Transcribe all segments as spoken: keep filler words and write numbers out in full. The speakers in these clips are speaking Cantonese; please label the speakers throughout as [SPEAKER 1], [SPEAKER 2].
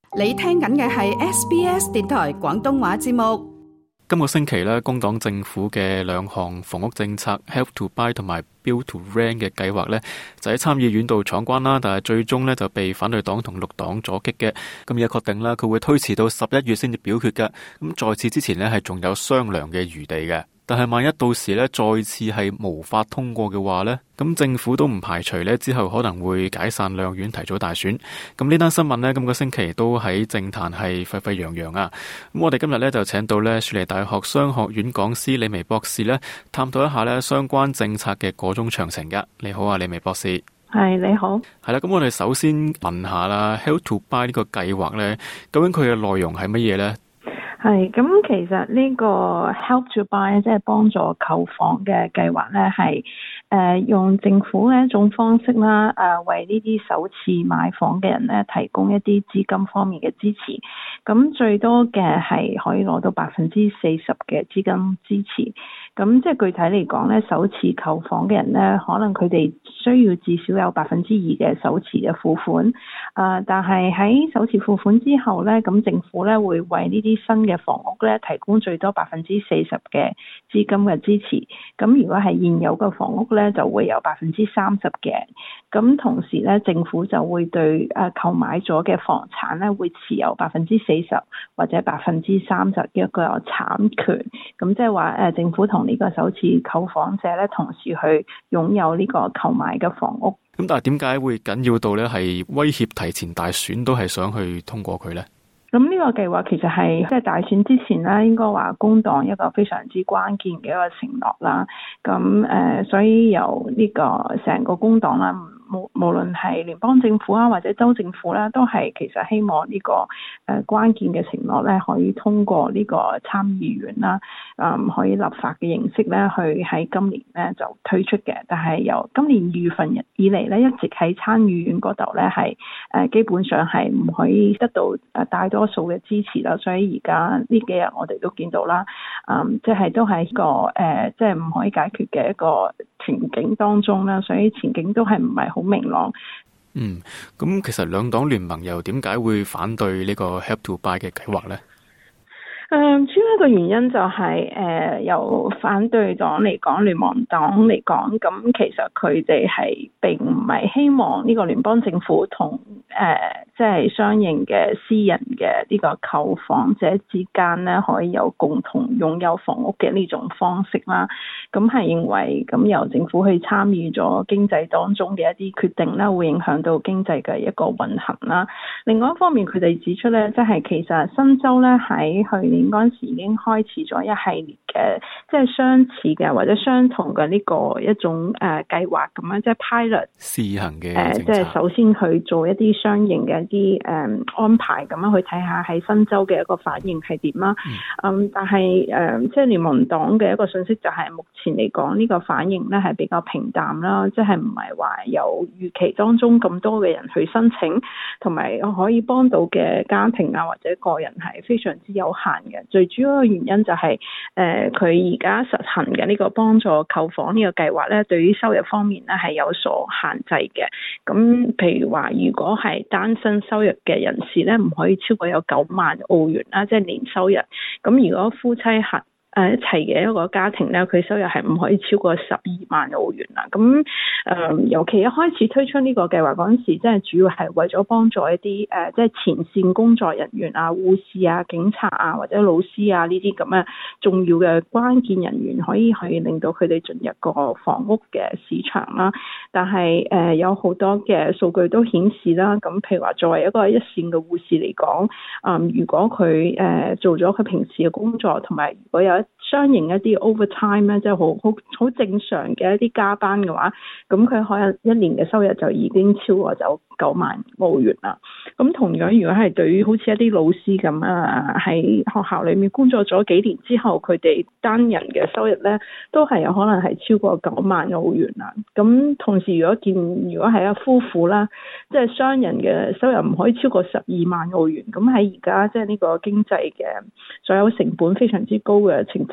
[SPEAKER 1] 你聽緊嘅係 S B S 電台廣東話節目。
[SPEAKER 2] 今個星期咧，工黨政府嘅兩項房屋政策 Help to Buy 同埋 Build to Rent 嘅計劃咧，就喺參議院度闖關啦，但係最終咧就被反對黨同綠黨阻擊嘅。咁而家確定啦，佢會推遲到十一月先至表決嘅。咁在此之前咧，係仲有商量嘅餘地嘅。但係萬一到時咧再次係無法通過嘅話咧，咁政府都唔排除咧之後可能會解散兩院提早大選。咁呢單新聞咧，今個星期都喺政壇係沸沸揚揚啊。咁我哋今日咧就請到咧雪梨大學商學院講師李薇博士咧，探討一下咧相關政策嘅個中詳情噶。你好啊，李薇博士。
[SPEAKER 3] 係，你好。
[SPEAKER 2] 係啦，咁我哋首先問下啦 ，Help to Buy 呢個計劃咧，究竟佢嘅內容係乜嘢咧？
[SPEAKER 3] 係，咁其實呢個 Help to Buy 即係幫助購房嘅計劃咧，係誒、呃、用政府嘅一種方式啦，誒、呃、為呢啲首次買房嘅人咧提供一啲資金方面嘅支持。咁最多嘅係可以攞到百分之四十嘅資金支持。咁即係具體嚟講咧，首次購房嘅人咧，可能佢哋需要至少有百分之二嘅首次嘅付款。啊、呃，但係喺首次付款之後咧，咁政府咧會為呢啲新嘅房屋咧提供最多百分之四十嘅資金嘅支持。咁如果係現有嘅房屋咧，就會有百分之三十嘅。咁同時咧，政府就會對誒購買咗嘅房產咧，會持有百分之四十或者百分之三十嘅一個產權。咁即係話誒，政府同呢個首次購房者咧，同時去擁有呢個購買嘅房屋。
[SPEAKER 2] 咁但係點解會緊要到咧係威脅提前大選都係想去通過佢咧？
[SPEAKER 3] 咁呢個計劃其實係即係大選之前咧，應該話工黨一個非常之關鍵嘅一個承諾啦。咁誒、呃，所以由呢個成個工黨啦，無無論係聯邦政府啊或者州政府啦，都係其實希望呢、這個誒、呃、關鍵嘅承諾咧，可以通過呢個參議院啦，嗯，可以立法嘅形式咧，去喺今年咧就推出嘅。但係由今年二月份以嚟咧，一直喺參議院嗰度咧係誒基本上係唔可以得到誒大多數嘅支持啦。所以而家呢幾日我哋都見到啦，嗯，即係都係一個誒，即係唔可以解決嘅一個前景當中啦。所以前景都係唔係好明朗。
[SPEAKER 2] 嗯，咁其實兩黨聯盟又點解會反對呢個 Help to Buy 嘅計劃呢？
[SPEAKER 3] 誒、嗯，主要一個原因就係、是、誒、呃，由反對黨嚟講，聯盟黨嚟講，咁其實佢哋係並唔係希望呢個聯邦政府同誒，即係相應嘅私人嘅呢個購房者之間咧，可以有共同擁有房屋嘅呢種方式啦。咁係認為咁由政府去參與咗經濟當中嘅一啲決定啦，會影響到經濟嘅一個運行啦。另外一方面，佢哋指出咧，即係其實新州咧喺去年嗰陣時已經開始咗一系列嘅即係相似嘅或者相同嘅呢個一種誒、呃、計劃咁樣，即係 pilot
[SPEAKER 2] 試行嘅
[SPEAKER 3] 誒，即係首先去做一啲相應嘅一啲誒、呃、安排，咁樣去睇下喺新州嘅一個反應係點啦。嗯，嗯，但係誒、呃，即係聯盟黨嘅一個信息就係目前嚟講呢個反應咧係比較平淡啦，即係唔係話有預期當中咁多嘅人去申請，同埋可以幫到嘅家庭啊或者個人係非常之有限嘅。最主要嘅原因就係、是、誒，佢而家實行嘅呢個幫助購房呢個計劃咧，對於收入方面咧係有所限制嘅。咁譬如話，如果係單身收入嘅人士咧，唔可以超過有九萬澳元啦，即係年收入。咁如果夫妻合誒一齊嘅一個家庭咧，佢收入係唔可以超過十二萬澳元啦。咁誒、呃，尤其一開始推出呢個計劃嗰陣時，即係主要係為咗幫助一啲誒、呃，即係前線工作人員啊、護士啊、警察啊或者老師啊呢啲咁嘅重要嘅關鍵人員，可以去令到佢哋進入個房屋嘅市場啦。但係誒、呃，有好多嘅數據都顯示啦，咁譬如話作為一個一線嘅護士嚟講，嗯、呃，如果佢誒、呃、做咗佢平時嘅工作，同埋如果有一相應一啲 overtime 咧，即係好好好正常嘅一啲加班嘅話，咁佢可能一年嘅收入就已經超過咗九萬澳元啦。咁同樣，如果係對於好似一啲老師咁啊，喺學校裏面工作咗幾年之後，佢哋單人嘅收入咧，都係有可能係超過九萬澳元啦。咁同時，如果見如果係一夫婦啦，即係雙人嘅收入唔可以超過十二萬澳元，咁喺而家即係呢個經濟嘅所有成本非常之高嘅情況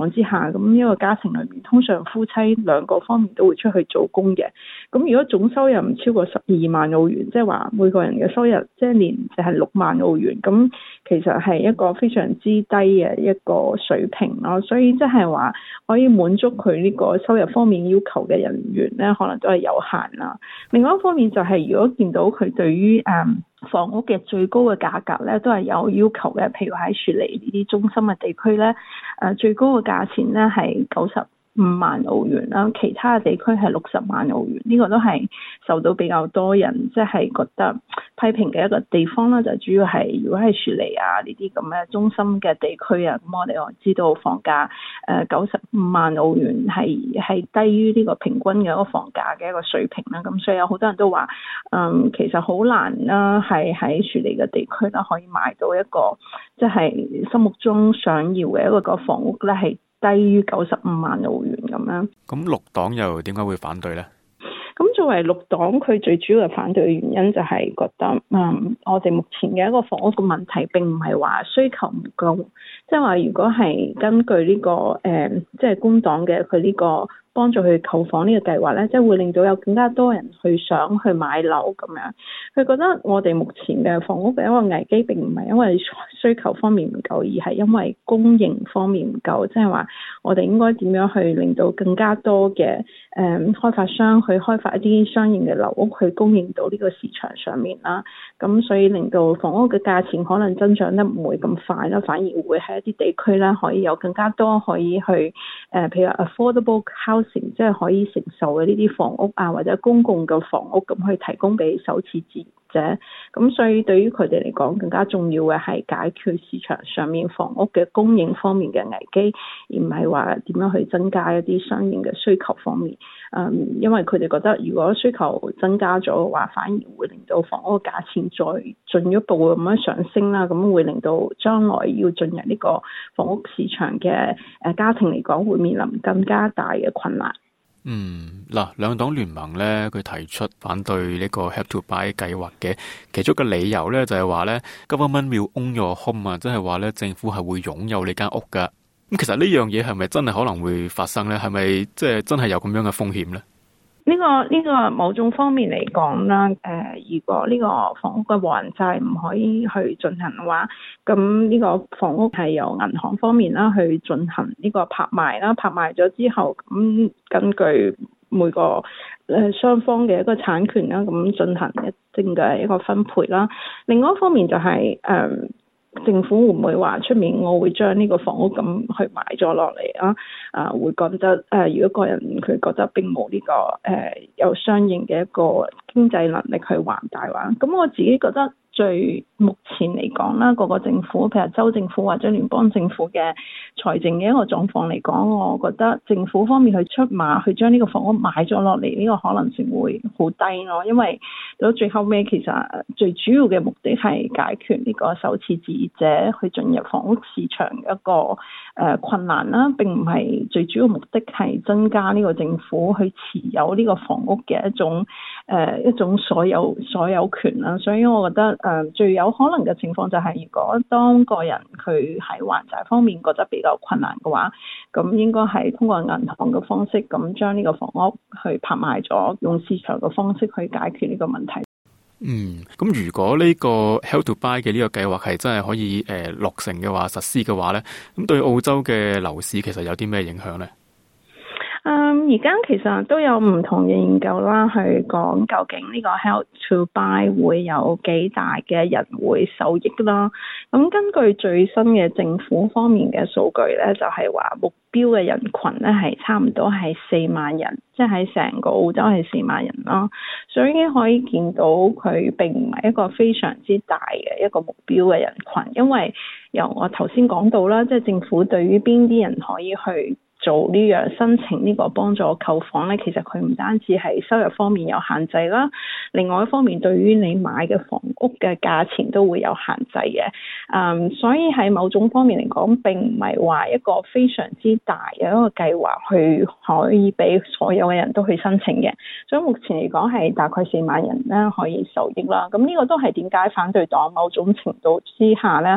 [SPEAKER 3] 況之下，咁一個家庭裏面通常夫妻兩個方面都會出去做工嘅。咁如果總收入唔超過十二萬澳元，即係話每個人嘅收入即係年就係六萬澳元，咁其實係一個非常之低嘅一個水平咯。所以即係話可以滿足佢呢個收入方面要求嘅人員咧，可能都係有限啦。另外一方面就係如果見到佢對於誒、嗯房屋嘅最高嘅價格咧，都係有要求嘅。譬如喺雪梨呢啲中心嘅地區咧，誒最高嘅價錢咧係九十五萬澳元啦，其他嘅地區係六十萬澳元。呢、這個都係受到比較多人即係、就是、覺得批評嘅一個地方啦。就主要係如果係雪梨啊呢啲咁嘅中心嘅地區啊，咁我哋我知道房價誒九十五萬澳元係係低於呢個平均嘅一個房價嘅一個水平啦。咁所以有好多人都話，嗯，其實好難啦，係喺雪梨嘅地區啦，可以買到一個即係、就是、心目中想要嘅一個個房屋咧，係低於九十五萬澳元咁樣。
[SPEAKER 2] 咁綠黨又點解會反對呢？
[SPEAKER 3] 咁作為綠黨，佢最主要嘅反對嘅原因就係覺得，嗯，我哋目前嘅一個房屋嘅問題並唔係話需求唔夠，即係話如果係根據呢、這個誒，即、呃、係、就是、工黨嘅佢呢個幫助去購房呢個計劃咧，即係會令到有更加多人去想去買樓咁樣。佢覺得我哋目前嘅房屋嘅一個危機並唔係因為需求方面唔夠，而係因為供應方面唔夠。即係話我哋應該點樣去令到更加多嘅誒、嗯、開發商去開發一啲相應嘅樓屋去供應到呢個市場上面啦。咁所以令到房屋嘅價錢可能增長得唔會咁快啦，反而會喺一啲地區咧可以有更加多可以去誒、呃，譬如 affordable house，即係可以承受嘅呢啲房屋啊，或者公共嘅房屋咁去提供俾首次置業者。咁所以對於佢哋嚟講，更加重要嘅係解決市場上面房屋嘅供應方面嘅危機，而唔係話點樣去增加一啲相應嘅需求方面。嗯，因為佢哋覺得如果需求增加咗嘅話，反而會令到房屋嘅價錢再進一步咁樣上升啦。咁會令到將來要進入呢個房屋市場嘅誒家庭嚟講，會面臨更加大嘅困難。
[SPEAKER 2] 嗯，嗱，兩黨聯盟咧，佢提出反對呢個 Help to Buy 計劃嘅其中嘅理由咧，就係話咧 Government will own your home 啊，即係話咧政府係會擁有你間屋噶。咁其實呢樣嘢係咪真係可能會發生咧？係咪即係真係有咁樣嘅風險咧？
[SPEAKER 3] 呢、這個呢、這個某種方面嚟講啦，誒、呃，如果呢個房屋嘅還債唔可以去進行嘅話，咁呢個房屋係由銀行方面啦去進行呢個拍賣啦，拍賣咗之後，咁根據每個誒雙方嘅一個產權啦，咁進行一定嘅一個分配啦。另外一方面就係、是、誒。呃政府會唔會話出面我會將呢個房屋咁去買咗落嚟啊？啊，會覺得誒、呃，如果個人佢覺得並冇呢、這個誒、呃、有相應嘅一個經濟能力去還貸話，咁我自己覺得最目前嚟講啦，各個政府譬如州政府或者聯邦政府嘅財政嘅一個狀況嚟講，我覺得政府方面去出馬去將呢個房屋買咗落嚟，呢、這個可能性會好低咯。因為到最後尾其實最主要嘅目的係解決呢個首次置業者去進入房屋市場一個誒、呃、困難啦，並唔係最主要目的係增加呢個政府去持有呢個房屋嘅一種誒、呃、一種所有所有權啦。所以我覺得誒、呃、最有可能嘅情況就係、是，如果當個人佢喺還債方面覺得比較困難嘅話，咁應該係通過銀行嘅方式咁將呢個房屋去拍賣咗，用市場嘅方式去解決呢個問題。
[SPEAKER 2] 嗯，咁如果呢個 Help to Buy 嘅呢個計劃係真係可以誒、呃、落成嘅話，實施嘅話咧，咁對澳洲嘅樓市其實有啲咩影響咧？
[SPEAKER 3] 嗯，而家其實都有唔同嘅研究啦，去講究竟呢個 Help to Buy 會有幾大嘅人會受益啦。咁根據最新嘅政府方面嘅數據咧，就係話目標嘅人群咧係差唔多係四萬人，即係喺成個澳洲係四萬人啦。所以可以見到佢並唔係一個非常之大嘅一個目標嘅人群，因為由我頭先講到啦，即係政府對於邊啲人可以去做呢樣申請呢個幫助購房咧，其實佢唔單止係收入方面有限制啦，另外一方面對於你買嘅房屋嘅價錢都會有限制嘅。嗯，所以喺某種方面嚟講，並唔係話一個非常之大嘅一個計劃去可以俾所有嘅人都去申請嘅。所以目前嚟講係大概四萬人咧可以受益啦。咁呢個都係點解反對黨某種程度之下咧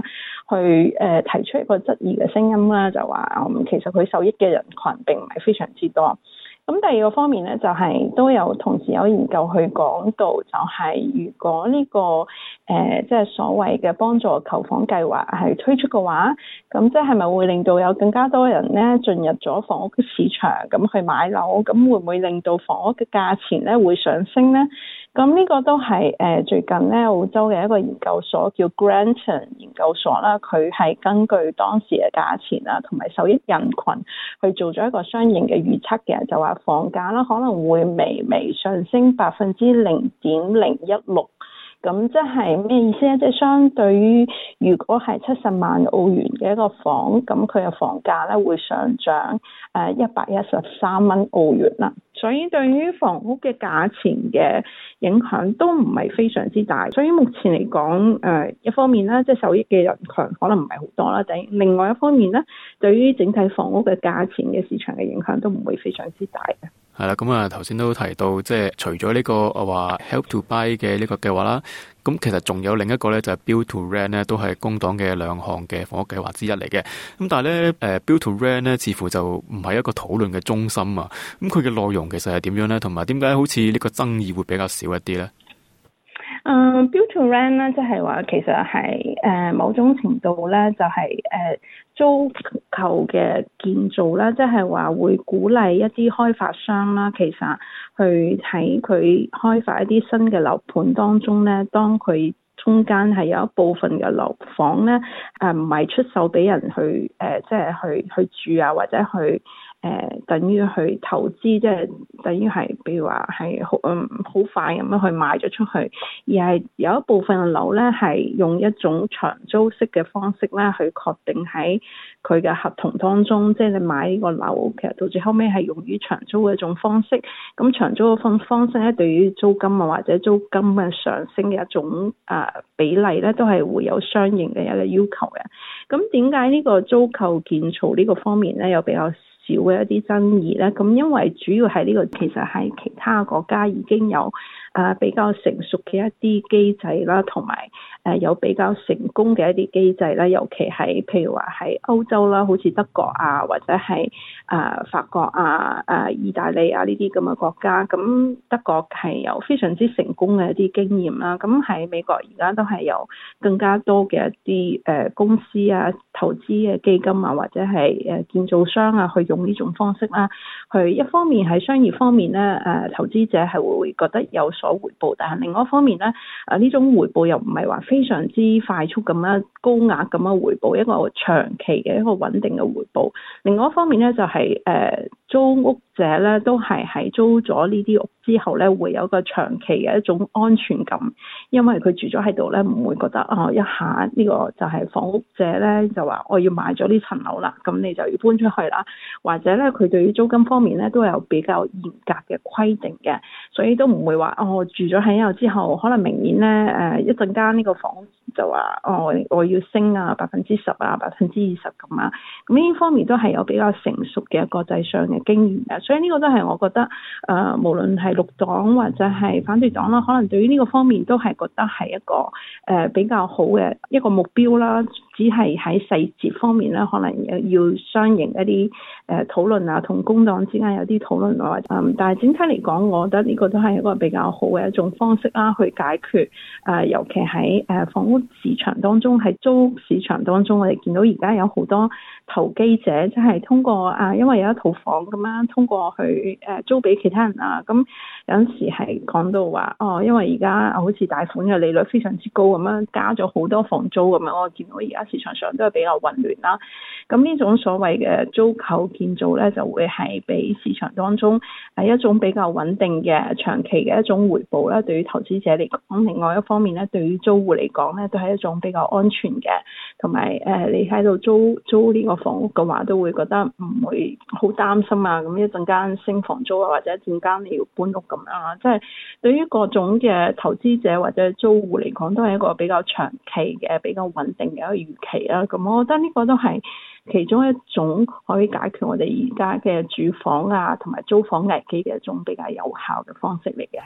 [SPEAKER 3] 去誒、呃、提出一個質疑嘅聲音啦，就話嗯其實佢受益嘅人群並唔係非常之多。咁第二個方面咧，就係、是、都有同時有研究去講到，就係如果呢、這個誒即係所謂嘅幫助購房計劃係推出嘅話，咁即係咪會令到有更加多人咧進入咗房屋嘅市場，咁去買樓，咁會唔會令到房屋嘅價錢咧會上升咧？咁呢個都係誒最近咧澳洲嘅一個研究所叫 Granton 研究所啦，佢係根據當時嘅價錢啊同埋受益人群去做咗一個相應嘅預測嘅，就話房價啦可能會微微上升百分之零點零一六。咁即係咩意思咧？即係相對於如果係七十萬澳元嘅一個房，咁佢嘅房價咧會上漲誒一百一十三蚊澳元啦。所以對於房屋嘅價錢嘅影響都唔係非常之大。所以目前嚟講，誒一方面咧，即係受益嘅人群可能唔係好多啦。但另外一方面咧，對於整體房屋嘅價錢嘅市場嘅影響都唔會非常之大嘅。
[SPEAKER 2] 係啦，咁啊頭先都提到，即係除咗呢個話 Help to Buy 嘅呢個計劃啦，咁其實仲有另一個咧就係 Build to Rent 咧，都係工黨嘅兩項嘅房屋計劃之一嚟嘅。咁但係咧，誒 Build to Rent 咧，似乎就唔係一個討論嘅中心啊。咁佢嘅內容其實係點樣咧？同埋點解好似呢個爭議會比較少一啲咧？
[SPEAKER 3] 誒、uh, Build to Rent 咧，即係話其實係誒、呃、某種程度咧，就係、是、誒、呃、租購嘅建造啦，即係話會鼓勵一啲開發商啦，其實去喺佢開發一啲新嘅樓盤當中咧，當佢中間係有一部分嘅樓房咧，誒唔係出售俾人去誒、呃，即係去去住啊，或者去。誒、呃，等於去投資，即係等於係，比如話係好嗯好快咁樣去賣咗出去，而係有一部分嘅樓咧係用一種長租式嘅方式咧去確定喺佢嘅合同當中，即係你買呢個樓，其實到最後尾係用於長租嘅一種方式。咁長租嘅方方式咧，對於租金啊或者租金嘅上升嘅一種誒、呃、比例咧，都係會有相應嘅一個要求嘅。咁點解呢個租購建造呢個方面咧，有比較少嘅一啲爭議咧？咁因為主要係呢個其實係其他國家已經有誒比較成熟嘅一啲機制啦，同埋誒有比較成功嘅一啲機制啦，尤其係譬如話喺歐洲啦，好似德國啊，或者係誒法國啊、誒意大利啊呢啲咁嘅國家。咁德國係有非常之成功嘅一啲經驗啦。咁喺美國而家都係有更加多嘅一啲誒公司啊、投資嘅基金啊，或者係誒建造商啊，去用呢種方式啦，去一方面喺商業方面咧，誒投資者係會覺得有所回報，但係另外一方面咧，誒呢種回報又唔係話非常之快速咁樣高額咁樣回報，一個長期嘅一個穩定嘅回報。另外一方面咧，就係誒租屋者咧都係喺租咗呢啲屋之後咧，會有個長期嘅一種安全感，因為佢住咗喺度咧，唔會覺得啊、哦、一下呢個就係房屋者咧就話我要買咗呢層樓啦，咁你就要搬出去啦，或者咧佢對於租金方面咧都有比較嚴格嘅規定嘅，所以都唔會話哦住咗喺度之後，可能明年咧誒一陣間呢個房屋就話哦我要升啊百分之十啊百分之二十咁啊，咁呢方面都係有比較成熟嘅國際上嘅經驗嘅，所以呢個都係我覺得誒、呃、無論係綠黨或者係反對黨啦，可能對於呢個方面都係覺得係一個誒、呃、比較好嘅一個目標啦，只係喺細節方面咧，可能要相應一啲誒討論啊，同工黨之間有啲討論啊，嗯，但係整體嚟講，我覺得呢個都係一個比較好嘅一種方式啦，去解決誒、呃，尤其喺誒房屋市場當中，喺租市場當中，我哋見到而家有好多投機者，即係通過啊，因為有一套房咁樣，通過去誒租俾其他人啊，咁有陣時係講到話哦，因為而家好似貸款嘅利率非常之高咁樣，加咗好多房租咁樣，我見到而家市場上都係比較混亂啦。咁呢種所謂嘅租購建造咧，就會係俾市場當中係一種比較穩定嘅長期嘅一種回報啦。對於投資者嚟講，另外一方面咧，對於租戶嚟講咧，都係一種比較安全嘅，同埋誒你喺度租租呢個房屋嘅話，都會覺得唔會好擔心啊。咁一陣間升房租啊，或者一陣間你要搬屋咁樣啊，即係對於各種嘅投資者或者租戶嚟講，都係一個比較長期嘅、比較穩定嘅一個預期啦。咁我覺得呢個都係其中一種可以解決我哋而家嘅住房啊同埋租房危機嘅一種比較有效嘅方式嚟嘅。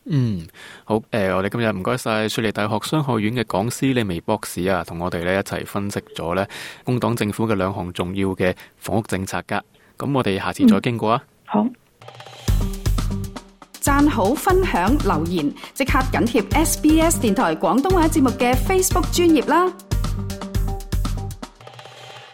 [SPEAKER 2] 嗯，好，誒、呃，我哋今日唔該晒雪梨大學商學院嘅講師李薇博士啊，同我哋咧一齊分析咗咧工黨政府嘅兩項重要嘅房屋政策噶。咁我哋下次再經過啊。
[SPEAKER 3] 嗯、好，
[SPEAKER 1] 讚好、分享、留言，即刻緊貼 S B S 電台廣東話節目嘅 Facebook 專頁啦。